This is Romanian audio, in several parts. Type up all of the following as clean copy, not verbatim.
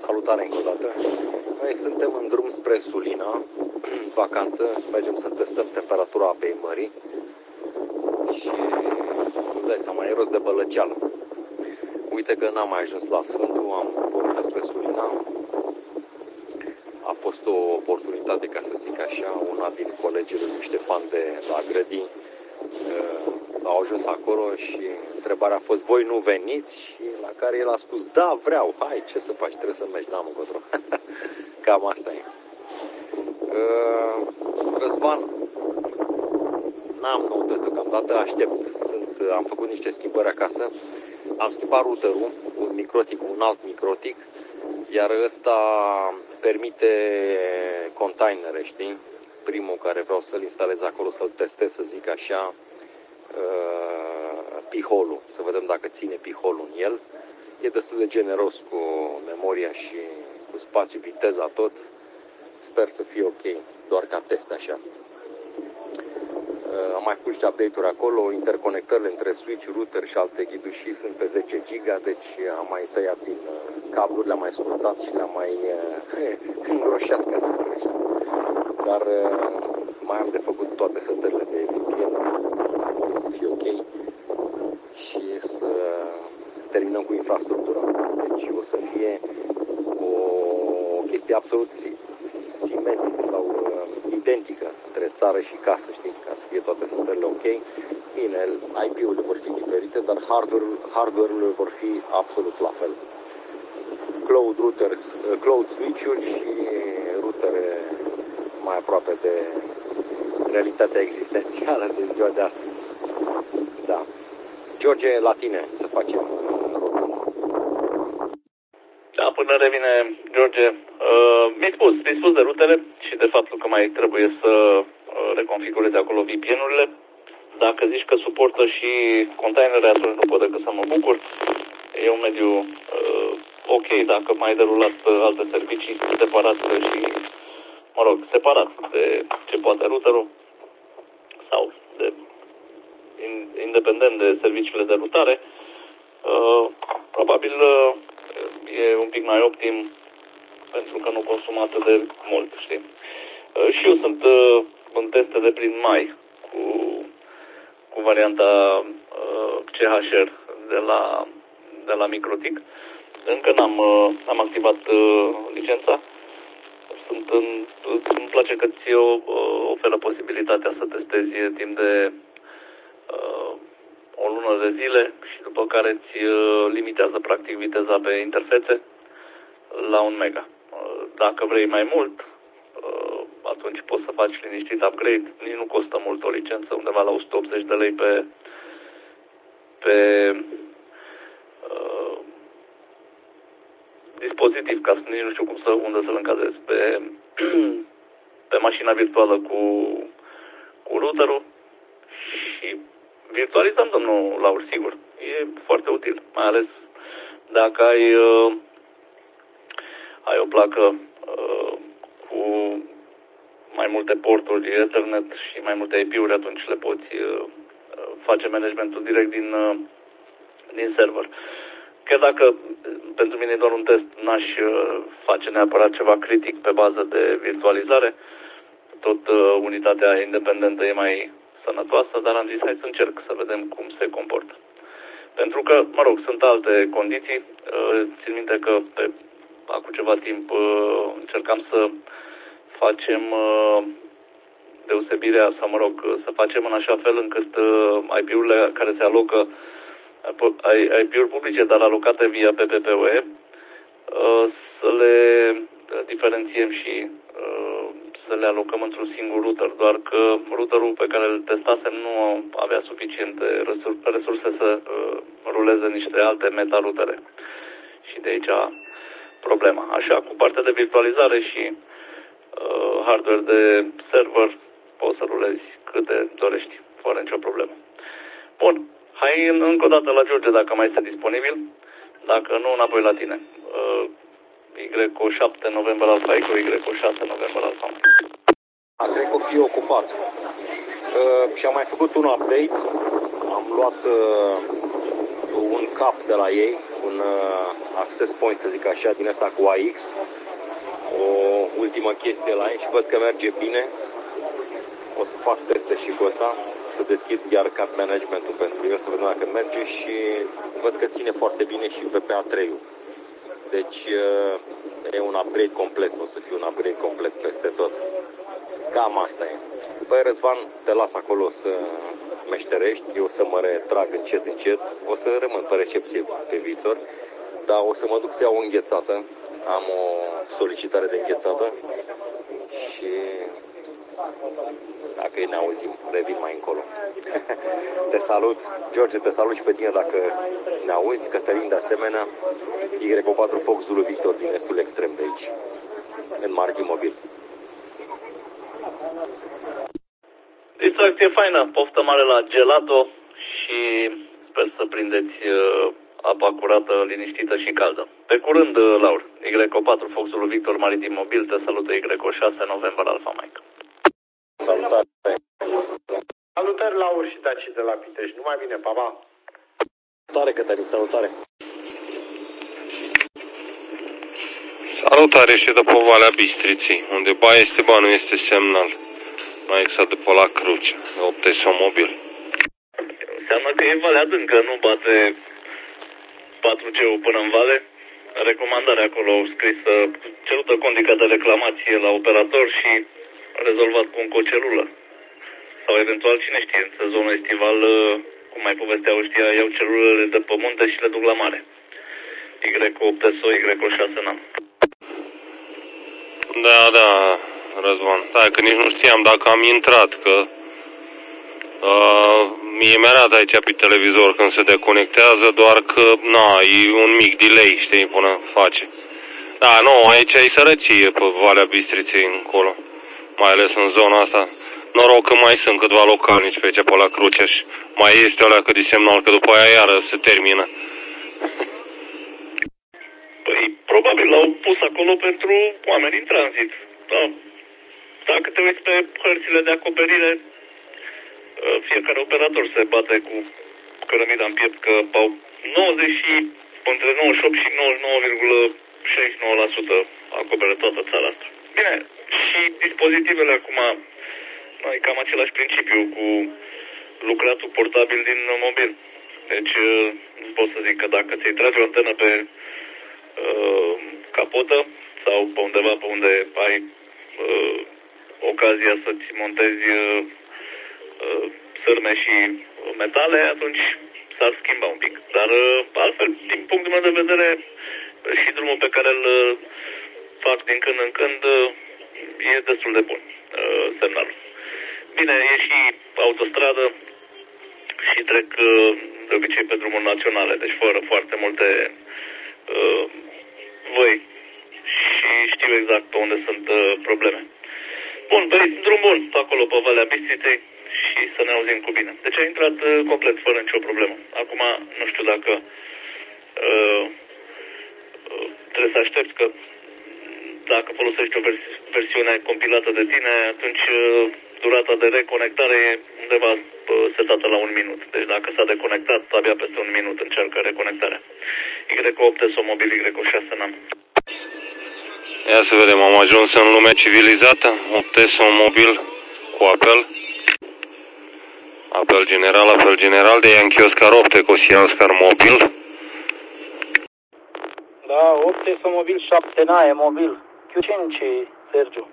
Salutare încă o dată. Noi suntem în drum spre Sulina, vacanță, mergem să testăm temperatura apei mării și îți dai seama, e rost de bălăceală. Uite că n-am mai ajuns la Sfântul, am pornit spre Sulina. A fost o oportunitate, ca să zic așa, una din colegii lui Ștefan de la Grădini au ajuns acolo și întrebarea a fost: voi nu veniți? Și la care el a spus: da, vreau, hai, ce să faci, trebuie să mergi, n-am încotro. Cam asta e. Răzvan, n-am noutăți deocamdată, aștept. Am făcut niște schimbări acasă, am schimbat routerul, un microtic, un alt microtic, iar ăsta permite containere, știi? Primul care vreau să-l instalez acolo, să-l testez, să zic așa, piholul, să vedem dacă ține piholul în el. E destul de generos cu memoria și cu spațiu, viteza, tot. Sper să fie ok, doar ca test așa. Am mai pus și update-uri acolo, interconectările între switch, router și alte ghidușii sunt pe 10 giga, deci am mai tăiat din cabluri, le-am mai scurtat și le-am mai îngroșat, ca să zic așa. Dar mai am de făcut toate setările de VPN, să fie ok și să terminăm cu infrastructura. Deci o să fie o chestie absolut simetrică sau identică între țară și casă, știi, ca să fie toate setările ok. Bine, IP-urile vor fi diferite, dar hardware-urile vor fi absolut la fel. Cloud routers, cloud switch-uri și routere mai aproape de realitatea existențială de ziua de astăzi. Da. George, la tine să facem rotund. Da, până revine George, mi-ai spus de rutele și de faptul că mai trebuie să reconfigureze acolo VPN-urile. Dacă zici că suportă și containerele, atunci nu pot decât să mă bucur. E un mediu ok dacă mai ai derulat alte servicii separat și, separat de ce poate routerul sau independent de serviciile de rutare. Probabil e un pic mai optim pentru că nu consumă atât de mult, știi? Și eu sunt în teste de prin mai cu varianta CHR de la Microtik. Încă n-am activat licența. Îmi place că ți oferă posibilitatea să testezi timp de o lună de zile și după care îți limitează practic viteza pe interfețe la 1 mega. Dacă vrei mai mult, atunci poți să faci liniștit upgrade. Nici nu costă mult o licență, undeva la 180 de lei pe dispozitiv, ca să nici nu știu unde să-l încadrez, pe mașina virtuală cu routerul și virtualizăm, domnul Laur, sigur. E foarte util, mai ales dacă ai o placă cu mai multe porturi Ethernet și mai multe IP-uri, atunci le poți face managementul direct din server. Chiar dacă pentru mine e doar un test, n-aș face neapărat ceva critic pe bază de virtualizare. Tot unitatea independentă e mai sănătoasă, dar am zis hai să încerc să vedem cum se comportă. Pentru că, sunt alte condiții. Țin minte că acum ceva timp încercam să facem deosebirea, sau să facem în așa fel încât IP-urile care se alocă, IP-uri publice, dar alocate via PPPoE, să le diferențiem și să le alocăm într-un singur router, doar că routerul pe care îl testasem nu avea suficiente resurse să ruleze niște alte meta-rutere. Și de aici problema. Așa, cu partea de virtualizare și hardware de server, poți să rulezi câte dorești, fără nicio problemă. Bun, hai încă o dată la George dacă mai este disponibil, dacă nu, înapoi la tine. Y7 November Alpha Echo, Y6 November Alpha. Cred că o fi ocupat. Și am mai făcut un update. Am luat un cap de la ei, un access point, să zic așa, din ăsta cu AX, o ultimă chestie la ei și văd că merge bine. O să fac teste și cu ăsta, să deschid iar cap managementul pentru el, să vedem dacă merge și văd că ține foarte bine și VPA3-ul. Deci e un upgrade complet, o să fie un upgrade complet peste tot. Cam asta e. Păi Răzvan, te las acolo să meșterești, eu să mă retrag încet, încet, o să rămân pe recepție pe viitor, dar o să mă duc să iau o înghețată, am o solicitare de înghețată și dacă ne auzim, revin mai încolo. Te salut, George, te salut și pe tine dacă ne auzi, Cătălin de asemenea, Y4 Fox Zulu Victor din estul extrem de aici, în Marghi Mobil. Distracție faină, poftă mare la gelato și sper să prindeți apa curată, liniștită și caldă. Pe curând, Laur, Y4 Fox Zulu Victor Maritim Mobil, te salută Y6 November Alpha Mike. Salutare! Salutări, Laur și Daci de la Pitești. Numai bine, pa, pa! Salutare, Cătălin, salutare! Salutare și după Valea Bistriței, unde ba este, ba nu este semnal. Mai exact după la Cruce, 8 mobil. Înseamnă că e valea adâncă, nu bate 4G-ul până în vale. Recomandarea acolo au scris cerută condică de reclamație la operator și rezolvat cu încă o celulă. Sau eventual, cine știe, în sezonul estival, cum mai povesteau ăștia, iau celulele de pe munte și le duc la mare. Y8SO, Y6 n-am. Da, Răzvan. Da, că nici nu știam dacă am intrat, că mie mi-arată aici pe televizor când se deconectează, doar că, e un mic delay, știi, până face. Da, nu, aici e sărăcie pe Valea Bistriței încolo, mai ales în zona asta. Noroc că mai sunt câțiva localnici pe aici, pe la Cruce și mai este alea că de semnal, că după aia iară se termină. Păi, probabil l-au pus acolo pentru oameni în tranzit. Da. Dacă te uiți pe hărțile de acoperire, fiecare operator se bate cu cărămida în piept că au între 98 și 99,69% acoperă toată țara asta. Bine, și dispozitivele acum, e cam același principiu cu lucratul portabil din mobil. Deci, nu pot să zic că dacă ți-ai trage o antenă pe capotă sau pe undeva pe unde ai ocazia să-ți montezi sârme și metale, atunci s-ar schimba un pic. Dar altfel, din punctul meu de vedere, și drumul pe care îl fac din când în când e destul de bun semnalul. Bine, e și autostradă și trec de obicei pe drumuri naționale, deci fără foarte multe văi și știu exact pe unde sunt probleme. Bun, pe drum bun, acolo pe Valea Bistriței și să ne auzim cu bine. Deci a intrat complet fără nicio problemă. Acum nu știu dacă trebuie să aștepți că dacă folosești o versiune compilată de tine, atunci durata de reconectare e undeva setată la 1 minut. Deci dacă s-a deconectat, abia peste 1 minut încearcă reconectarea. Y8 sau mobil Y6 n-am. Ia să vedem, am ajuns în lumea civilizată, 8 mobil cu apel. Apel general de Yankee Oscar 8, Ecosia Oscar mobil. Da, 8 mobil, 7 nae mobil. Q5, Sergiu.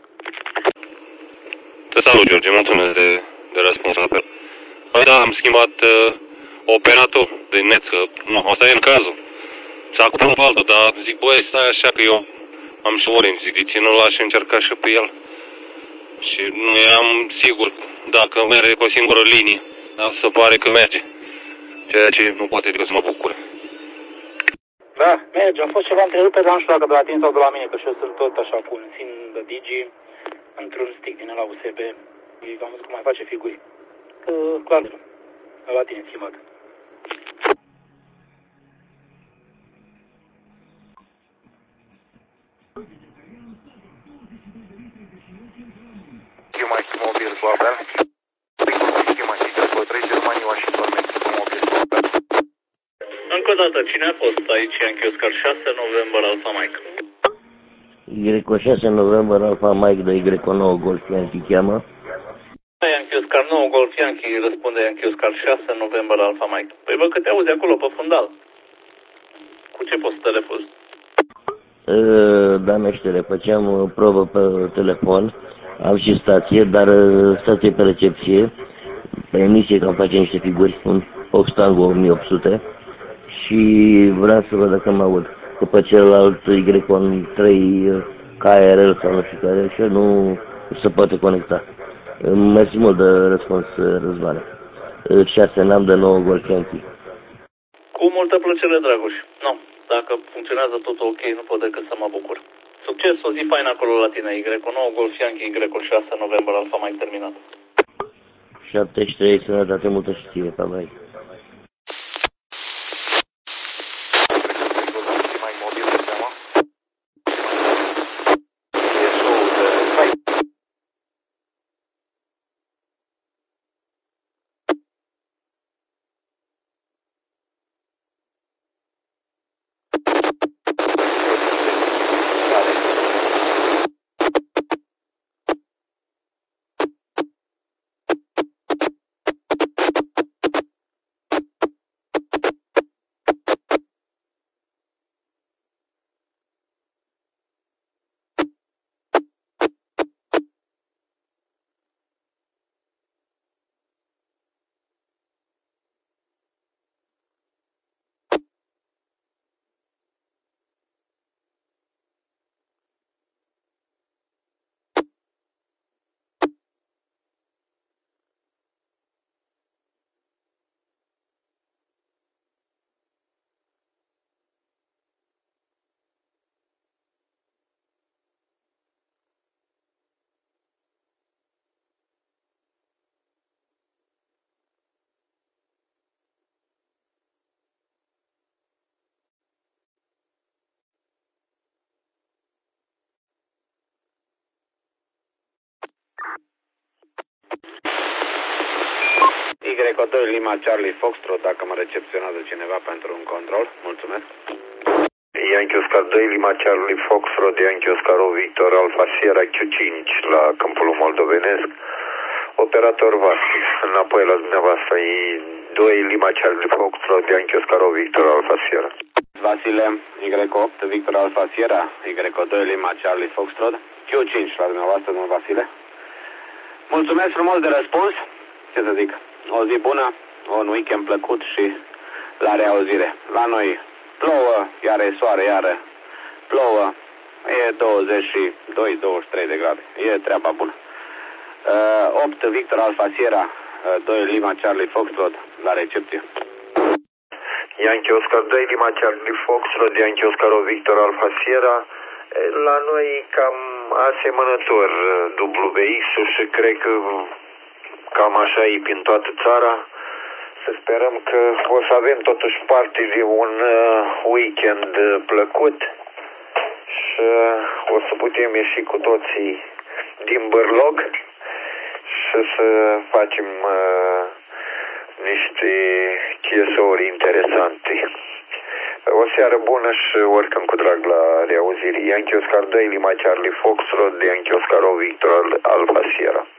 Te salut, George, mulțumesc de răspuns la apel. Păi da, am schimbat operator de net, că nu, asta e în cazul. S-a cumpărat pe altul, dar zic, băi, stai așa că eu am și Orange, zic, de ce nu l-aș încerca și pe el? Și nu eram sigur dacă merge cu o singură linie, dar se pare că merge. Ceea ce nu poate decât să mă bucure. Da, merge. A fost ceva întrerupere, dar nu știu dacă de la tine sau de la mine, că și eu sunt tot așa cu un țin de Digi într-un stick din ăla USB. Am văzut cum mai face figuri. Clar, de la tine schimbat. Schema și mobil cu apel. Schema și 3 Germania, Washington, Mexico, mobil cu apel. dată, cine a fost aici în Oscar 6 November Alpha Mike? Y6 November Alpha Mike de Y9 Golf Yankee cheamă. Yankee Oscar 9 Golf Yankee, răspunde Yankee Oscar 6 November Alpha Mike. Păi bă, că te auzi acolo pe fundal. Cu ce poți să te refuzi? Da, meștere, făceam probă pe telefon. Am și stație, dar stație pe recepție. Pe emisie cam face niște figuri, un Fox Tango 1800. Și vreau să văd dacă mă aud. Că pe celălalt Y-Con 3 KRL sau nu știu care, și nu se poate conecta. Mersi mult de răspuns, Răzvane. 6 n-am de 9 Golf Yankee. Cu multă plăcere, Dragoș. Nu, dacă funcționează totul ok, nu pot decât să mă bucur. Succes, o zi faină acolo la tine, Y9 Golf Yankee, Y6 November Alpha Mike terminat. 73, sănătate multă și ție, pa, bye. Y2 Lima Charlie Foxtrot, dacă mă recepționează cineva pentru un control. Mulțumesc. Yankee Oscar 2 Lima Charlie Foxtrot, Yankee Oscar Victor Alpha Sierra Q5 la câmpul moldovenesc. Operator Vasile, înapoi la dumneavoastră, 2 Lima Charlie Foxtrot, Yankee Oscar Victor Alpha Sierra. Vasile, Y8 Victor Alpha Sierra, Y2 Lima Charlie Foxtrot, Q5 la dumneavoastră, domnul Vasile. Mulțumesc frumos de răspuns. Ce să zic? O zi bună, un weekend plăcut și la reauzire. La noi plouă, iar e soare, iară plouă, e 22-23 de grade. E treaba bună. 8 Victor Alpha Sierra, 2 Lima Charlie Foxtrot, la recepție. Yankee Oscar 2 Lima Charlie Foxtrot, Yankee Oscar Victor Alpha Sierra. La noi cam asemănător WX-ul și cred că cam așa e prin toată țara. Să sperăm că o să avem totuși parte de un weekend plăcut și o să putem ieși cu toții din bărlog și să facem niște chesouri interesante. O seară bună și oricând cu drag la reauzire. Yankee Oscar 2 Lima Charlie Foxtrot, Yankee Oscar Victor Alpha Sierra.